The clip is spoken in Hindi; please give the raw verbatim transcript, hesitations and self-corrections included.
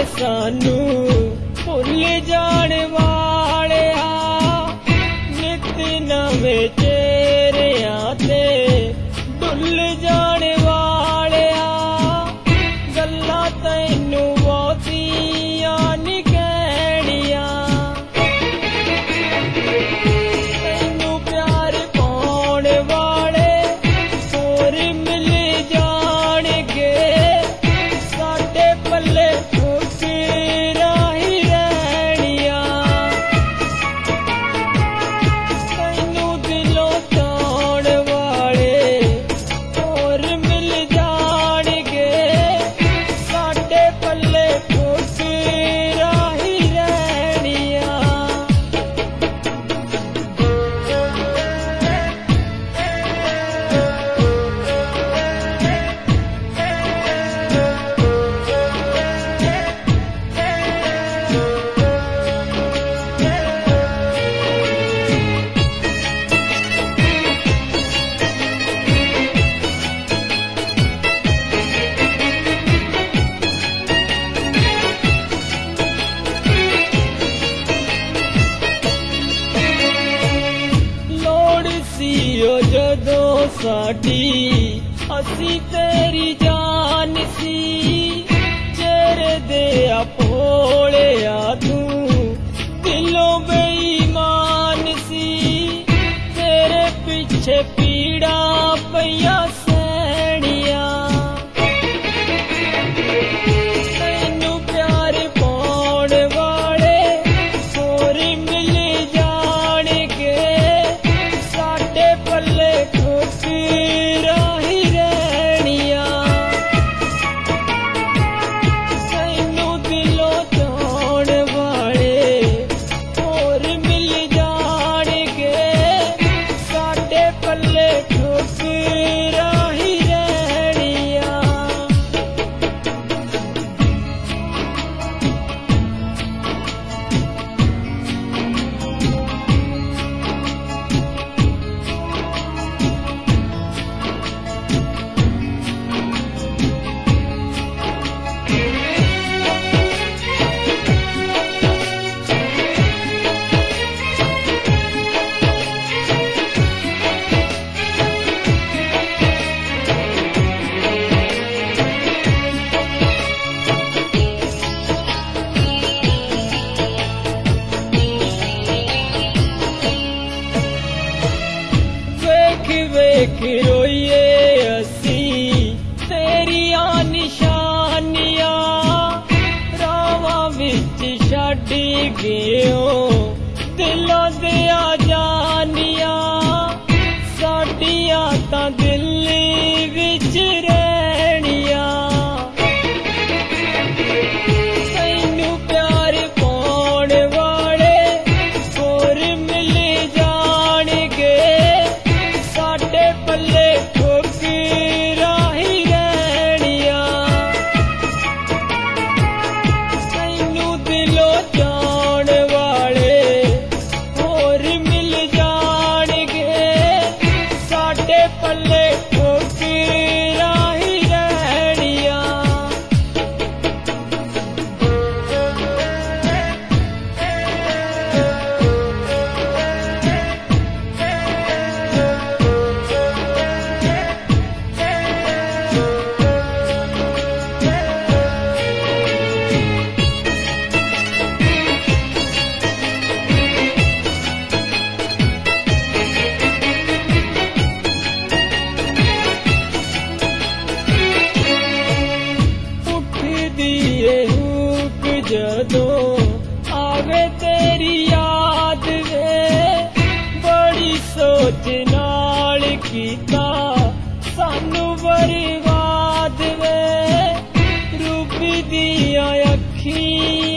सानू भुल जाण वाले नित नवे चेहरिया ते डुल जाण वाले गल्लां तैनू बहुतियां नी कहणियां तैनू प्यार पाउण वाले होर मिल जाणगे साडे पल्ले ठोकरां ही रहणियां तैनू दिलों चाहण वाले होर मिल जाणगे साडे पल्ले ठोकरां ही रहणियां। लोड़ सी ओ जदों साडी असी तेरी जान सी चेहरे दे भोलिया तू दिलों बेईमान सी तेरे पीछे पीड़ा पईयां सैणियां तैनू प्यार पाउण वाले होर मिल जाणगे साडे पल्ले ठोकरां ही रहणियां तैनू दिलों चाहण वाले होर मिल जाणगे साडे पल्ले ठोकरां ही रहणियां। वेख वेख रोइए असी तेरिया निशानियां रावां विच छड्ड गयो दिलों दिया जानियां साडियां तां दिल विच रहणियां तैनू प्यार पाउण वाले होर मिल जाणगे साडे पल्ले ठोकरां ही रहणियां तैनू दिलों चाहण वाले होर मिल जाणगे साडे पल्ले ठोकरां ही रहणियां। उठदी ए हुक जदों आवे तेरी याद वे बड़ी सोच नाल कीता सानू बर्बाद वे रूप दियां अखियां